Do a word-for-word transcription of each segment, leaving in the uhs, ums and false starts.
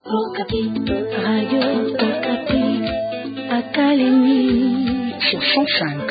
Okapi, Radio Okapi, à Kalemi, sur cent cinq.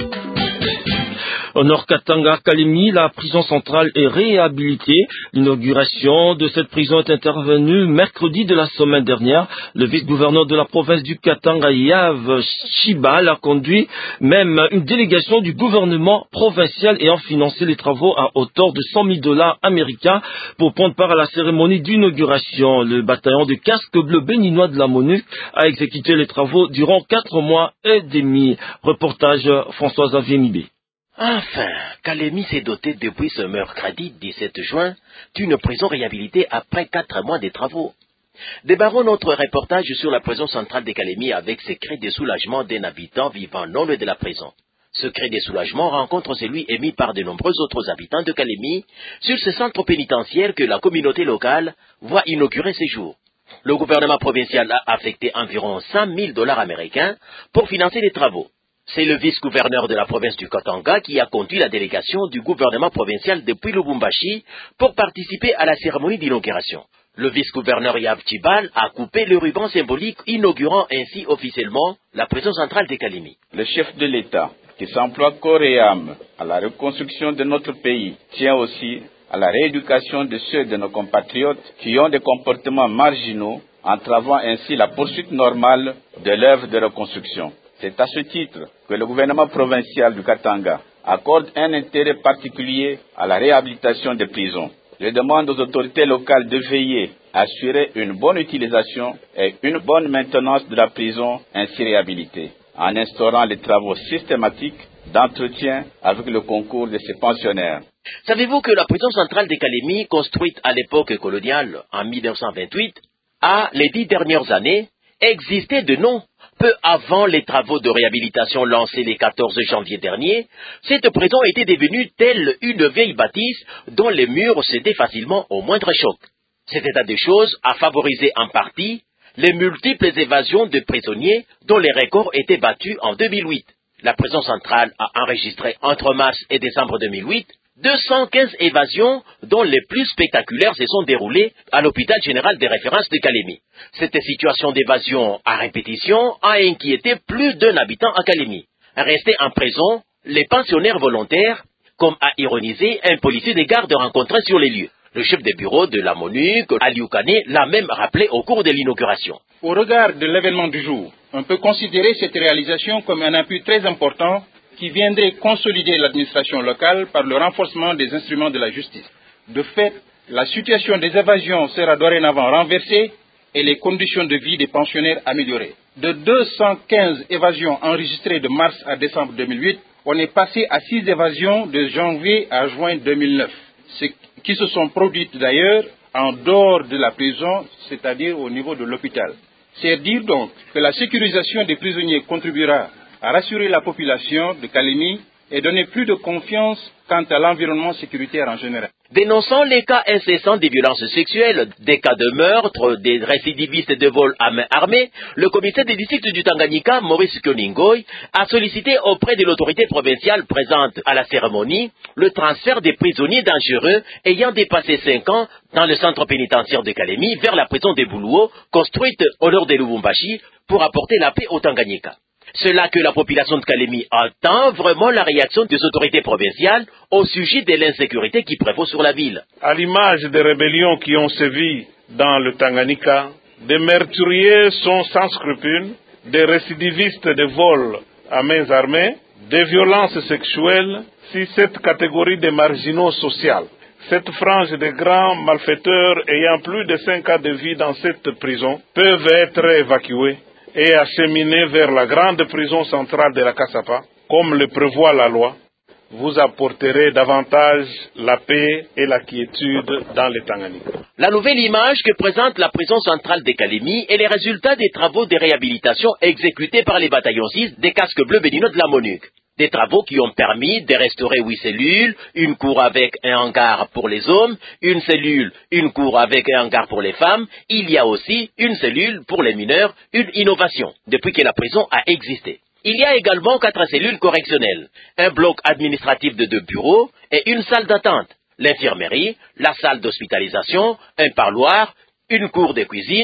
Au Nord Katanga, Kalemi, la prison centrale est réhabilitée. L'inauguration de cette prison est intervenue mercredi de la semaine dernière. Le vice-gouverneur de la province du Katanga, Yav Chibal, a conduit même une délégation du gouvernement provincial ayant financé les travaux à hauteur de cent mille dollars américains pour prendre part à la cérémonie d'inauguration. Le bataillon de casque bleu béninois de la MONUC a exécuté les travaux durant quatre mois et demi. Reportage François-Xavier Mibé. Enfin, Kalemi s'est doté depuis ce mercredi dix-sept juin d'une prison réhabilitée après quatre mois de travaux. Débarrons notre reportage sur la prison centrale de Kalemi avec ses cris de soulagement d'un habitant vivant non loin de la prison. Ce cri de soulagement rencontre celui émis par de nombreux autres habitants de Kalemi sur ce centre pénitentiaire que la communauté locale voit inaugurer ces jours. Le gouvernement provincial a affecté environ cent mille dollars américains pour financer les travaux. C'est le vice-gouverneur de la province du Katanga qui a conduit la délégation du gouvernement provincial depuis Lubumbashi pour participer à la cérémonie d'inauguration. Le vice-gouverneur Yav Chibal a coupé le ruban symbolique, inaugurant ainsi officiellement la prison centrale de Kalemi. Le chef de l'État, qui s'emploie corps et âme à la reconstruction de notre pays, tient aussi à la rééducation de ceux de nos compatriotes qui ont des comportements marginaux, entravant ainsi la poursuite normale de l'œuvre de reconstruction. C'est à ce titre que le gouvernement provincial du Katanga accorde un intérêt particulier à la réhabilitation des prisons. Je demande aux autorités locales de veiller à assurer une bonne utilisation et une bonne maintenance de la prison ainsi réhabilitée, en instaurant les travaux systématiques d'entretien avec le concours de ses pensionnaires. Savez-vous que la prison centrale de Kalemi, construite à l'époque coloniale en mille neuf cent vingt-huit, a, les dix dernières années, existé de nom? Peu avant les travaux de réhabilitation lancés le quatorze janvier dernier, cette prison était devenue telle une vieille bâtisse dont les murs cédaient facilement au moindre choc. Cet état de choses a favorisé en partie les multiples évasions de prisonniers dont les records étaient battus en deux mille huit. La prison centrale a enregistré entre mars et décembre deux mille huit deux cent quinze évasions dont les plus spectaculaires se sont déroulées à l'hôpital général de référence de Kalemi. Cette situation d'évasion à répétition a inquiété plus d'un habitant à Kalemi. Restés en prison, les pensionnaires volontaires, comme a ironisé un policier de garde rencontré sur les lieux. Le chef de bureau de la MONUC, Aliou Kane, l'a même rappelé au cours de l'inauguration. Au regard de l'événement du jour, on peut considérer cette réalisation comme un appui très important qui viendrait consolider l'administration locale par le renforcement des instruments de la justice. De fait, la situation des évasions sera dorénavant renversée et les conditions de vie des pensionnaires améliorées. De deux cent quinze évasions enregistrées de mars à décembre deux mille huit, on est passé à six évasions de janvier à juin deux mille neuf, ce qui se sont produites d'ailleurs en dehors de la prison, c'est-à-dire au niveau de l'hôpital. C'est dire donc que la sécurisation des prisonniers contribuera à rassurer la population de Kalemi et donner plus de confiance quant à l'environnement sécuritaire en général. Dénonçant les cas incessants des violences sexuelles, des cas de meurtre, des récidivistes de vol à main armée, le commissaire des districts du Tanganyika, Maurice Kyoningoy, a sollicité auprès de l'autorité provinciale présente à la cérémonie le transfert des prisonniers dangereux ayant dépassé cinq ans dans le centre pénitentiaire de Kalemi vers la prison de Buluo, construite au nord de Lubumbashi, pour apporter la paix au Tanganyika. C'est là que la population de Kalemi attend vraiment la réaction des autorités provinciales au sujet de l'insécurité qui prévaut sur la ville. À l'image des rébellions qui ont sévi dans le Tanganyika, des meurtriers sont sans scrupules, des récidivistes de vol à main armée, des violences sexuelles, si cette catégorie de marginaux sociaux, cette frange de grands malfaiteurs ayant plus de cinq ans de vie dans cette prison peuvent être évacués et acheminer vers la grande prison centrale de la Kasapa, comme le prévoit la loi, vous apporterez davantage la paix et la quiétude dans le Tanganyika. La nouvelle image que présente la prison centrale de Kalemi est les résultats des travaux de réhabilitation exécutés par les bataillons six des casques bleus béninois de la MONUC. Des travaux qui ont permis de restaurer huit cellules, une cour avec un hangar pour les hommes, une cellule, une cour avec un hangar pour les femmes. Il y a aussi une cellule pour les mineurs, une innovation depuis que la prison a existé. Il y a également quatre cellules correctionnelles, un bloc administratif de deux bureaux et une salle d'attente, l'infirmerie, la salle d'hospitalisation, un parloir, une cour de cuisine,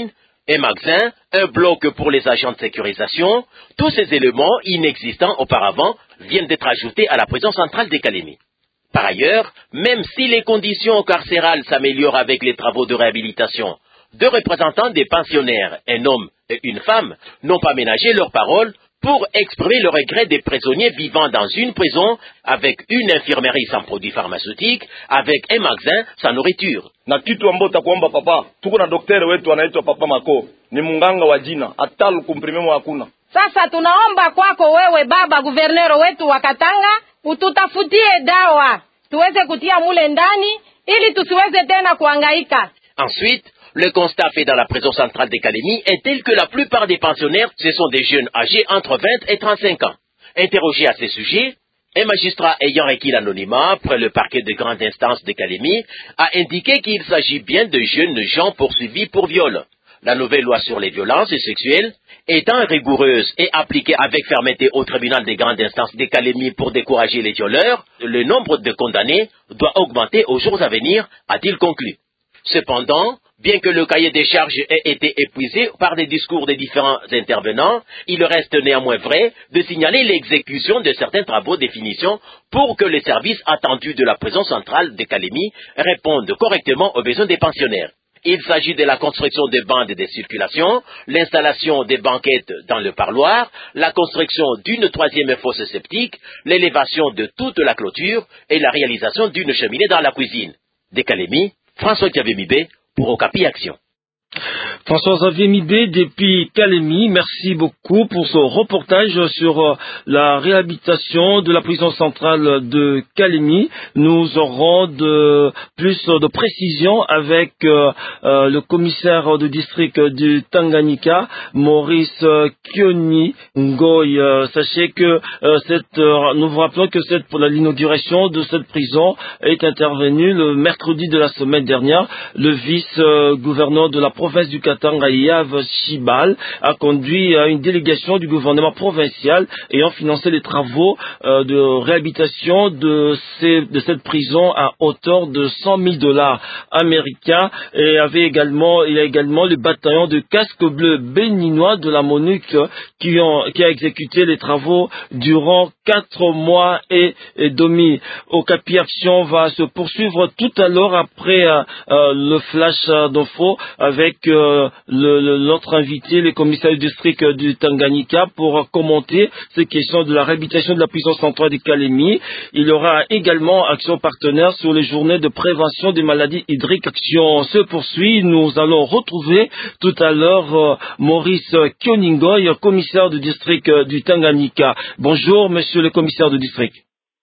un magasin, un bloc pour les agents de sécurisation. Tous ces éléments inexistants auparavant viennent d'être ajoutés à la prison centrale de Kalemi. Par ailleurs, même si les conditions carcérales s'améliorent avec les travaux de réhabilitation, deux représentants des pensionnaires, un homme et une femme, n'ont pas ménagé leurs paroles pour exprimer le regret des prisonniers vivant dans une prison avec une infirmerie sans produits pharmaceutiques, avec un magasin sans nourriture. Na kitu ambacho takuomba papa, tuko na daktari wetu anaitwa Papa Mako, ni munganga wa jina, hata lukumprimemo hakuna. Sasa tunaomba kwako wewe baba guvernero wetu wa Katanga, ututafutie dawa, tuweze kutia mule ndani, ili tusiweze tena kuhangaika. Ensuite, le constat fait dans la prison centrale de Kalemi est tel que la plupart des pensionnaires, ce sont des jeunes âgés entre vingt et trente-cinq ans. Interrogé à ce sujet, un magistrat ayant requis l'anonymat près le parquet de grande instance de Kalemi a indiqué qu'il s'agit bien de jeunes gens poursuivis pour viol. La nouvelle loi sur les violences sexuelles étant rigoureuse et appliquée avec fermeté au tribunal de grande instance de Kalemi pour décourager les violeurs, le nombre de condamnés doit augmenter aux jours à venir, a-t-il conclu. Cependant, bien que le cahier des charges ait été épuisé par des discours des différents intervenants, il reste néanmoins vrai de signaler l'exécution de certains travaux de finition pour que les services attendus de la prison centrale de Kalemi répondent correctement aux besoins des pensionnaires. Il s'agit de la construction de bandes de circulation, l'installation des banquettes dans le parloir, la construction d'une troisième fosse septique, l'élévation de toute la clôture et la réalisation d'une cheminée dans la cuisine. De Kalemi, François-Xavier Mibé pour Okapi Action. François-Xavier Mibé depuis Kalemi, merci beaucoup pour ce reportage sur la réhabilitation de la prison centrale de Kalemi. Nous aurons de, plus de précisions avec euh, euh, le commissaire de district du Tanganyika, Maurice Kioni Ngoy. Euh, sachez que euh, cette, euh, nous vous rappelons que cette, pour l'inauguration de cette prison est intervenue le mercredi de la semaine dernière. Le vice-gouverneur de la province du Katanga, Yav Shibal, a conduit à une délégation du gouvernement provincial ayant financé les travaux euh, de réhabilitation de, ces, de cette prison à hauteur de cent mille dollars américains, et avait également, il y a également le bataillon de casques bleus béninois de la MONUC qui, ont, qui a exécuté les travaux durant quatre mois et, et demi. Okapi Action va se poursuivre tout à l'heure après euh, euh, le flash d'info avec euh, le, le, notre invité, le commissaire du district du Tanganyika, pour commenter ces questions de la réhabilitation de la prison centrale de Kalemi. Il y aura également action partenaire sur les journées de prévention des maladies hydriques. Action se poursuit. Nous allons retrouver tout à l'heure euh, Maurice Kioningoy, commissaire du district du Tanganyika. Bonjour, monsieur le commissaire du district.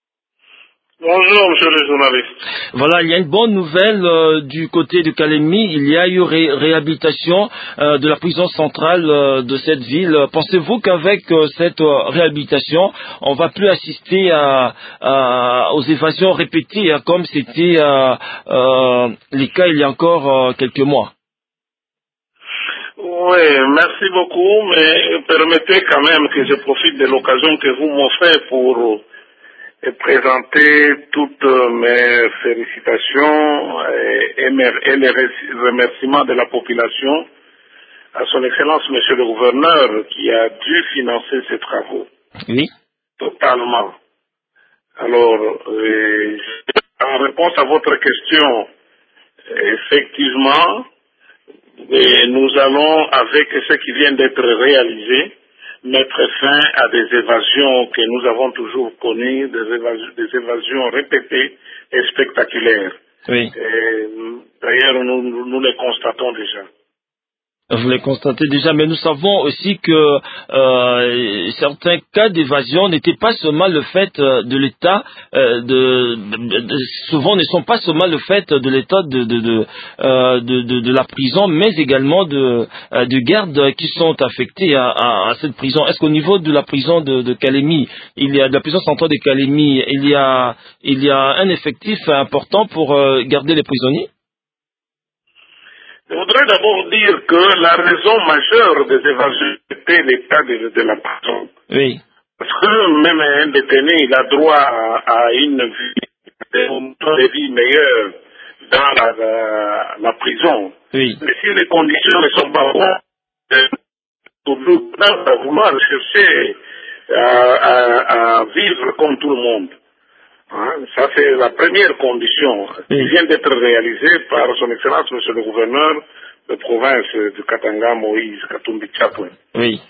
Bonjour, monsieur le journaliste. Voilà, il y a une bonne nouvelle euh, du côté de Kalemi. Il y a eu ré réhabilitation euh, de la prison centrale euh, de cette ville. Pensez-vous qu'avec euh, cette euh, réhabilitation, on va plus assister à, à, aux évasions répétées, hein, comme c'était euh, euh, les cas il y a encore euh, quelques mois? Oui, merci beaucoup, mais permettez quand même que je profite de l'occasion que vous m'offrez pour et présenter toutes mes félicitations et, et, mes, et les remerciements de la population à son Excellence Monsieur le Gouverneur qui a dû financer ces travaux. Oui. Totalement. Alors, euh, en réponse à votre question, effectivement, et nous allons, avec ce qui vient d'être réalisé, mettre fin à des évasions que nous avons toujours connues, des évasions, des évasions répétées et spectaculaires. Oui. D'ailleurs, nous, nous, nous les constatons déjà. Vous les constatez déjà, mais nous savons aussi que euh, certains cas d'évasion n'étaient pas seulement le fait de l'État, euh, de, de, de, souvent ne sont pas seulement le fait de l'État de de de, euh, de de de la prison, mais également de euh, de gardes qui sont affectés à, à, à cette prison. Est-ce qu'au niveau de la prison de, de Kalemi, il y a de la prison centrale de Kalemi, il y a il y a un effectif important pour euh, garder les prisonniers? Je voudrais d'abord dire que la raison majeure des évasions était l'état de, de la prison. Oui. Parce que même un détenu, il a droit à, à une vie, une vie meilleure dans la, la, la prison. Oui. Mais si les conditions ne sont pas bonnes, président va vouloir chercher à, à, à vivre comme tout le monde. Hein? Ça, c'est la première condition qui oui. vient d'être réalisée par son Excellence, Monsieur le Gouverneur de province de Katanga, Moïse Katumbi Chapwe. Oui.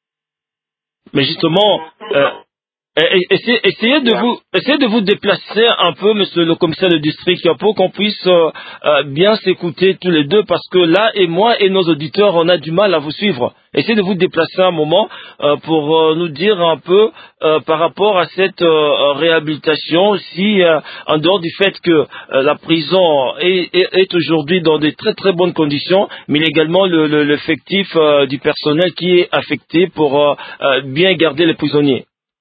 Mais justement, euh, essayez, essayez, de vous, essayez de vous déplacer un peu, monsieur le commissaire de district, pour qu'on puisse euh, euh, bien s'écouter tous les deux, parce que là, et moi et nos auditeurs, on a du mal à vous suivre. Essayez de vous déplacer un moment euh, pour euh, nous dire un peu euh, par rapport à cette euh, réhabilitation, si euh, en dehors du fait que euh, la prison est, est, est aujourd'hui dans de très très bonnes conditions, mais également le, le, l'effectif euh, du personnel qui est affecté pour euh, euh, bien garder les prisonniers.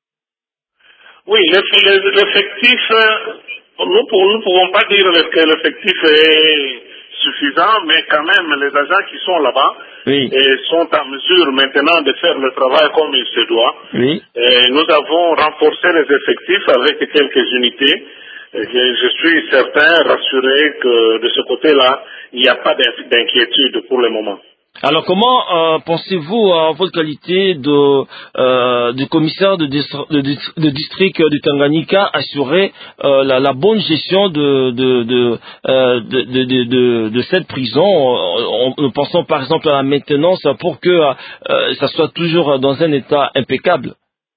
Oui, l'effectif, nous ne pouvons pas dire que l'effectif est suffisant, mais quand même, les agents qui sont là-bas oui. et sont en mesure maintenant de faire le travail comme il se doit. Oui. Et nous avons renforcé les effectifs avec quelques unités. Et je suis certain, rassuré que de ce côté-là, il n'y a pas d'inquiétude pour le moment. Alors, comment euh, pensez-vous, en votre qualité de, euh, de commissaire de, de, de district du Tanganyika, assurer euh, la, la bonne gestion de, de, de, euh, de, de, de, de, de cette prison, en, en pensant par exemple à la maintenance, pour que euh, ça soit toujours dans un état impeccable?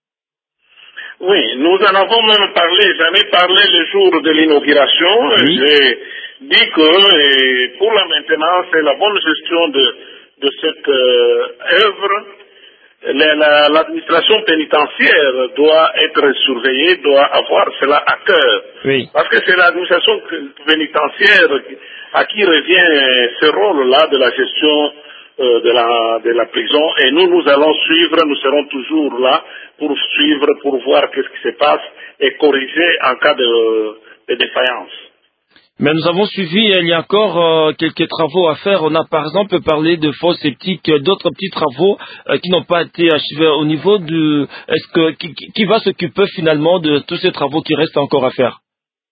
Oui, nous en avons même parlé, j'en ai parlé le jour de l'inauguration. Oui. J'ai dit que et pour la maintenance et la bonne gestion de de cette euh, œuvre, l'administration pénitentiaire doit être surveillée, doit avoir cela à cœur. Oui. Parce que c'est l'administration pénitentiaire à qui revient ce rôle-là de la gestion euh, de, la, de la prison. Et nous, nous allons suivre, nous serons toujours là pour suivre, pour voir qu'est-ce qui se passe et corriger en cas de, de défaillance. Mais nous avons suivi, il y a encore euh, quelques travaux à faire. On a par exemple parlé de fosses sceptiques, d'autres petits travaux euh, qui n'ont pas été achevés au niveau du... Est-ce que qui, qui va s'occuper finalement de tous ces travaux qui restent encore à faire?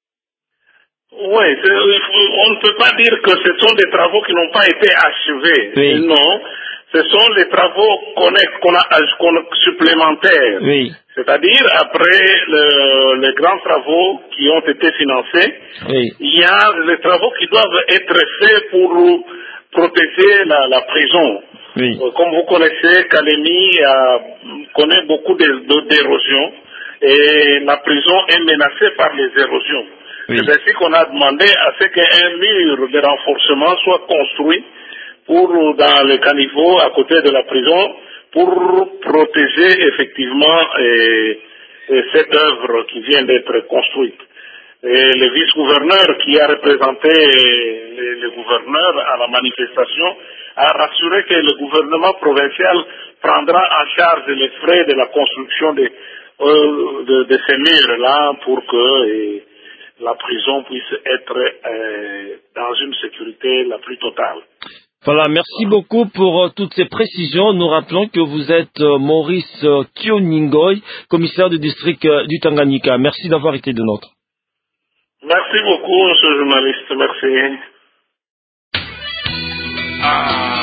Oui, on ne peut pas dire que ce sont des travaux qui n'ont pas été achevés. Oui. Non, ce sont les travaux qu'on a, qu'on a, qu'on a supplémentaires. Oui. C'est-à-dire, après le, les grands travaux qui ont été financés, oui. il y a les travaux qui doivent être faits pour protéger la, la prison. Oui. Euh, comme vous connaissez, Kalemi a, connaît beaucoup d'érosion et la prison est menacée par les érosions. Oui. C'est ainsi qu'on a demandé à ce qu'un mur de renforcement soit construit pour, dans le caniveau à côté de la prison, pour protéger effectivement et, et cette œuvre qui vient d'être construite. Et le vice-gouverneur qui a représenté le, le gouverneur à la manifestation a rassuré que le gouvernement provincial prendra en charge les frais de la construction de, euh, de, de ces murs-là pour que et, la prison puisse être euh, dans une sécurité la plus totale. Voilà, merci beaucoup pour euh, toutes ces précisions. Nous rappelons que vous êtes euh, Maurice euh, Kioningoy, commissaire du district euh, du Tanganyika. Merci d'avoir été de nôtre. Merci beaucoup, monsieur le journaliste. Merci. Ah.